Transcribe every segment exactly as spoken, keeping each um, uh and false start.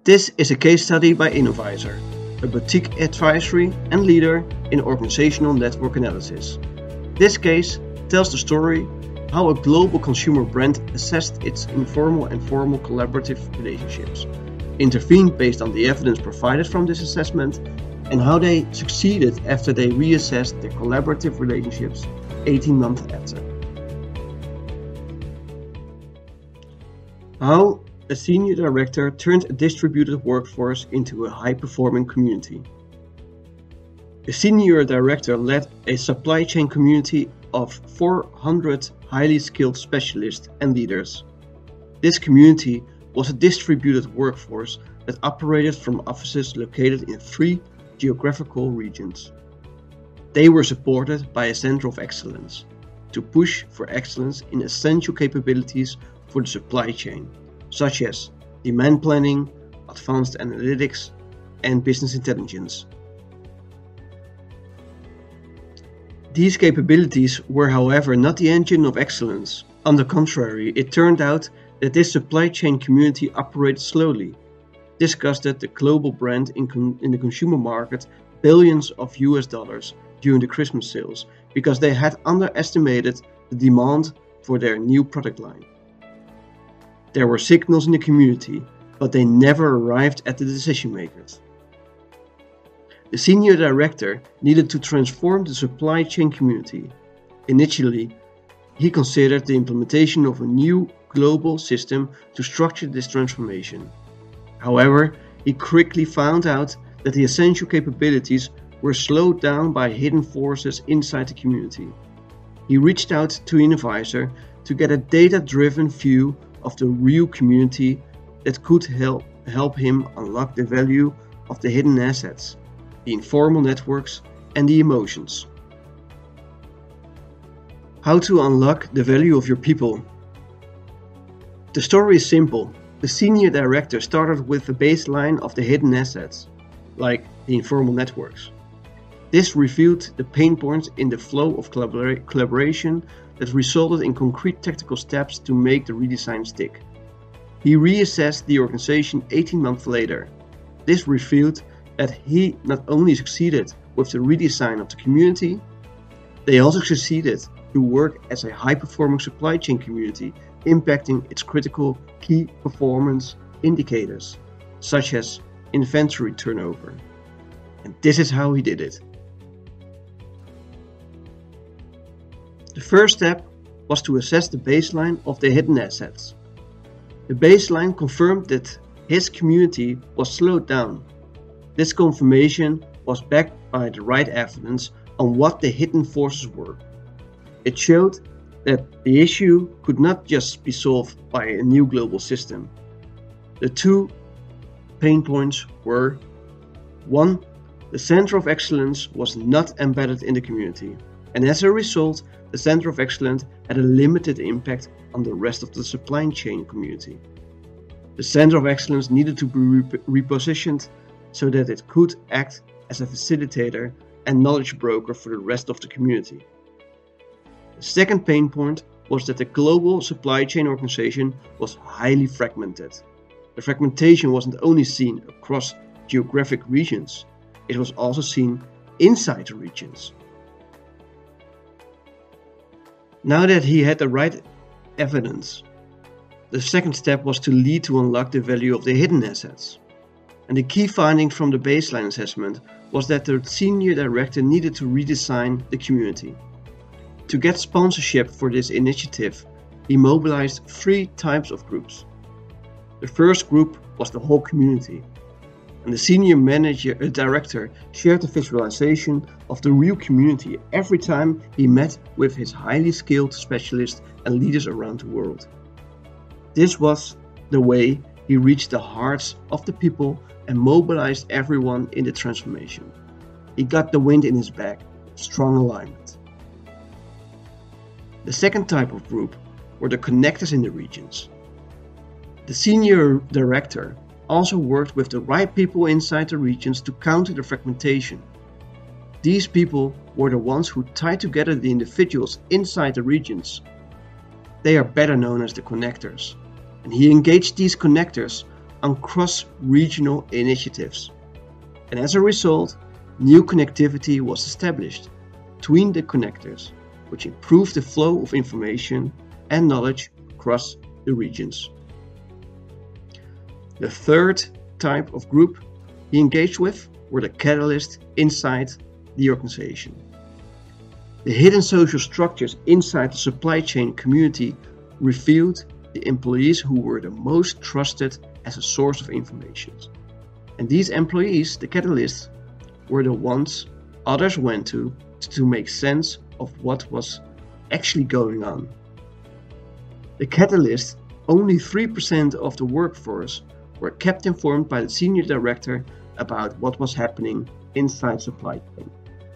This is a case study by Innovisor, a boutique advisory and leader in organizational network analysis. This case tells the story how a global consumer brand assessed its informal and formal collaborative relationships, intervened based on the evidence provided from this assessment, and how they succeeded after they reassessed their collaborative relationships eighteen months after. How a senior director turned a distributed workforce into a high-performing community. A senior director led a supply chain community of four hundred highly skilled specialists and leaders. This community was a distributed workforce that operated from offices located in three geographical regions. They were supported by a center of excellence to push for excellence in essential capabilities for the supply chain, such as demand planning, advanced analytics, and business intelligence. These capabilities were, however, not the engine of excellence. On the contrary, it turned out that this supply chain community operated slowly. This costed the global brand in, con- in the consumer market billions of U S dollars during the Christmas sales because they had underestimated the demand for their new product line. There were signals in the community, but they never arrived at the decision makers. The senior director needed to transform the supply chain community. Initially, he considered the implementation of a new global system to structure this transformation. However, he quickly found out that the essential capabilities were slowed down by hidden forces inside the community. He reached out to Innovisor to get a data-driven view of the real community that could help, help him unlock the value of the hidden assets, the informal networks, and the emotions. How to unlock the value of your people. The story is simple. The senior director started with the baseline of the hidden assets, like the informal networks. This revealed the pain points in the flow of collabora- collaboration that resulted in concrete tactical steps to make the redesign stick. He reassessed the organization eighteen months later. This revealed that he not only succeeded with the redesign of the community, they also succeeded to work as a high-performing supply chain community, impacting its critical key performance indicators, such as inventory turnover. And this is how he did it. The first step was to assess the baseline of the hidden assets. The baseline confirmed that his community was slowed down. This confirmation was backed by the right evidence on what the hidden forces were. It showed that the issue could not just be solved by a new global system. The two pain points were: one, the center of excellence was not embedded in the community, and as a result, the center of excellence had a limited impact on the rest of the supply chain community. The center of excellence needed to be rep- repositioned so that it could act as a facilitator and knowledge broker for the rest of the community. The second pain point was that the global supply chain organization was highly fragmented. The fragmentation wasn't only seen across geographic regions, it was also seen inside the regions. Now that he had the right evidence, the second step was to lead to unlock the value of the hidden assets. And the key finding from the baseline assessment was that the senior director needed to redesign the community. To get sponsorship for this initiative, he mobilized three types of groups. The first group was the whole community, and the senior manager, uh, director shared the visualization of the real community every time he met with his highly skilled specialists and leaders around the world. This was the way he reached the hearts of the people and mobilized everyone in the transformation. He got the wind in his back, strong alignment. The second type of group were the connectors in the regions. The senior director also worked with the right people inside the regions to counter the fragmentation. These people were the ones who tied together the individuals inside the regions. They are better known as the connectors, and he engaged these connectors on cross-regional initiatives. And as a result, new connectivity was established between the connectors, which improved the flow of information and knowledge across the regions. The third type of group he engaged with were the catalysts inside the organization. The hidden social structures inside the supply chain community revealed the employees who were the most trusted as a source of information. And these employees, the catalysts, were the ones others went to to make sense of what was actually going on. The catalysts, only three percent of the workforce, were kept informed by the senior director about what was happening inside supply chain.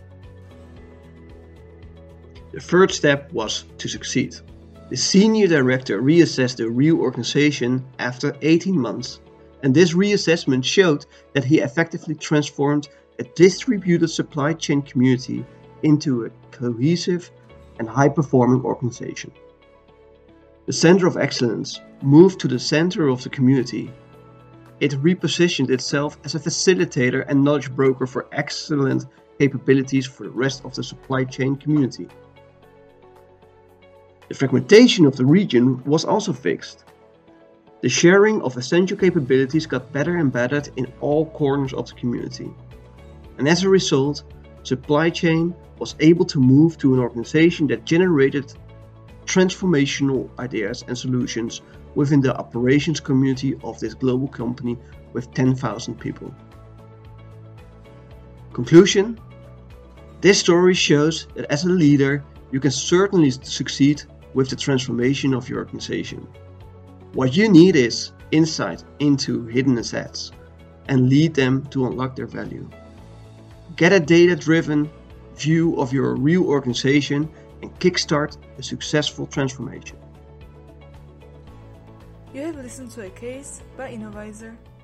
The third step was to succeed. The senior director reassessed the reorganization after eighteen months, and this reassessment showed that he effectively transformed a distributed supply chain community into a cohesive and high-performing organization. The Center of Excellence moved to the center of the community. It repositioned itself as a facilitator and knowledge broker for excellent capabilities for the rest of the supply chain community. The fragmentation of the region was also fixed. The sharing of essential capabilities got better embedded in all corners of the community. And as a result, supply chain was able to move to an organization that generated transformational ideas and solutions within the operations community of this global company with ten thousand people. Conclusion: this story shows that as a leader, you can certainly succeed with the transformation of your organization. What you need is insight into hidden assets and lead them to unlock their value. Get a data-driven view of your real organization and kickstart a successful transformation. You have listened to a case by Innovisor.